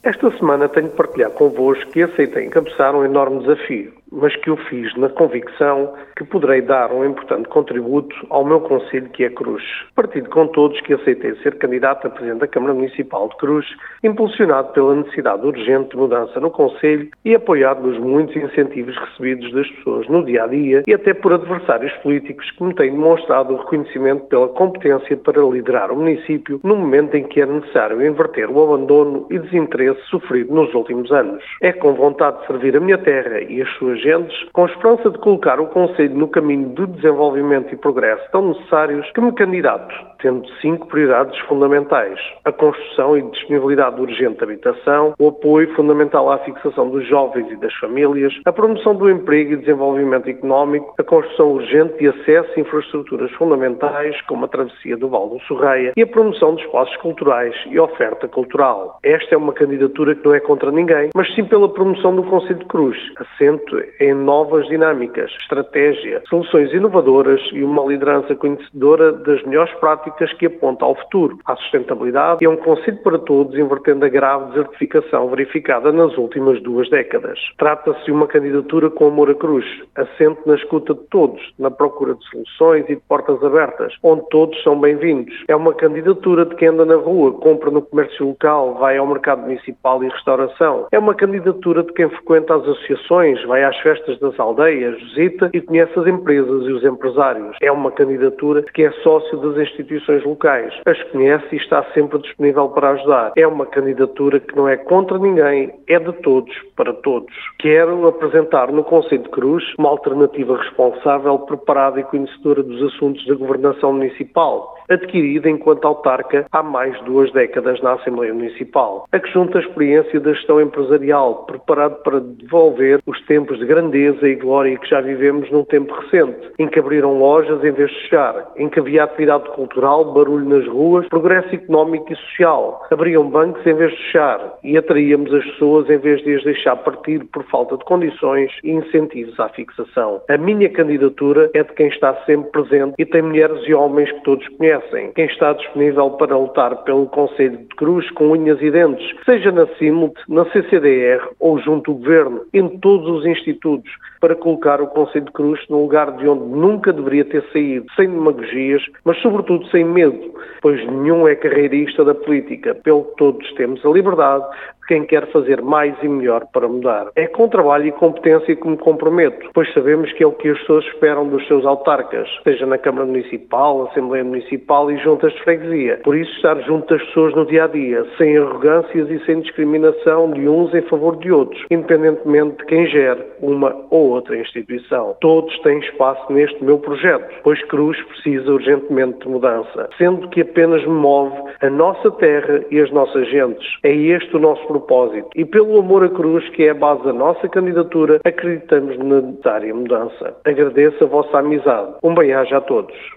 Esta semana tenho de partilhar convosco que aceitei encabeçar um enorme desafio, mas que o fiz na convicção que poderei dar um importante contributo ao meu concelho, que é Cruz. Partido com todos que aceitei ser candidato a Presidente da Câmara Municipal de Cruz, impulsionado pela necessidade urgente de mudança no concelho e apoiado nos muitos incentivos recebidos das pessoas no dia-a-dia e até por adversários políticos que me têm demonstrado o reconhecimento pela competência para liderar o município no momento em que é necessário inverter o abandono e desinteresse sofrido nos últimos anos. É com vontade de servir a minha terra e as suas gentes, com a esperança de colocar o concelho no caminho do desenvolvimento e progresso tão necessários, que me candidato, tendo 5 prioridades fundamentais: a construção e disponibilidade urgente de habitação, o apoio fundamental à fixação dos jovens e das famílias, a promoção do emprego e desenvolvimento económico, a construção urgente de acesso a infraestruturas fundamentais, como a travessia do Val do Sorreia, e a promoção de espaços culturais e oferta cultural. Esta é uma candidatura que não é contra ninguém, mas sim pela promoção do concelho de Cruz, assento em novas dinâmicas, estratégia, soluções inovadoras e uma liderança conhecedora das melhores práticas que aponta ao futuro, à sustentabilidade e a um concelho para todos, invertendo a grave desertificação verificada nas últimas 2 décadas. Trata-se de uma candidatura com amor a Cruz, assente na escuta de todos, na procura de soluções e de portas abertas, onde todos são bem-vindos. É uma candidatura de quem anda na rua, compra no comércio local, vai ao mercado municipal e restauração. É uma candidatura de quem frequenta as associações, vai às festas das aldeias, visita e conhece as empresas e os empresários. É uma candidatura de quem é sócio das instituições locais, as conhece e está sempre disponível para ajudar. É uma candidatura que não é contra ninguém, é de todos, para todos. Quero apresentar no Concelho de Cruz uma alternativa responsável, preparada e conhecedora dos assuntos da governação municipal, adquirida enquanto autarca há mais de 2 décadas na Assembleia Municipal, a que junta a experiência da gestão empresarial, preparado para devolver os tempos de grandeza e glória que já vivemos num tempo recente, em que abriram lojas em vez de fechar, em que havia atividade cultural, barulho nas ruas, progresso económico e social, abriam bancos em vez de fechar e atraíamos as pessoas em vez de as deixar partir por falta de condições e incentivos à fixação. A minha candidatura é de quem está sempre presente e tem mulheres e homens que todos conhecem, quem está disponível para lutar pelo Concelho de Cruz com unhas e dentes, seja na CIMUT, na CCDR ou junto ao Governo, em todos os institutos, para colocar o Concelho de Cruz no lugar de onde nunca deveria ter saído, sem demagogias, mas sobretudo sem medo, pois nenhum é carreirista da política, pelo que todos temos a liberdade de quem quer fazer mais e melhor para mudar. É com trabalho e competência que me comprometo, pois sabemos que é o que as pessoas esperam dos seus autarcas, seja na Câmara Municipal, Assembleia Municipal e juntas de freguesia. Por isso, estar junto das pessoas no dia-a-dia, sem arrogâncias e sem discriminação de uns em favor de outros, independentemente de quem gere uma ou outra instituição. Todos têm espaço neste meu projeto, pois Cruz precisa urgentemente de mudança, sendo que apenas me move a nossa terra e as nossas gentes. É este o nosso propósito e pelo amor a Cruz, que é a base da nossa candidatura, acreditamos na necessária mudança. Agradeço a vossa amizade. Um bem-aja a todos.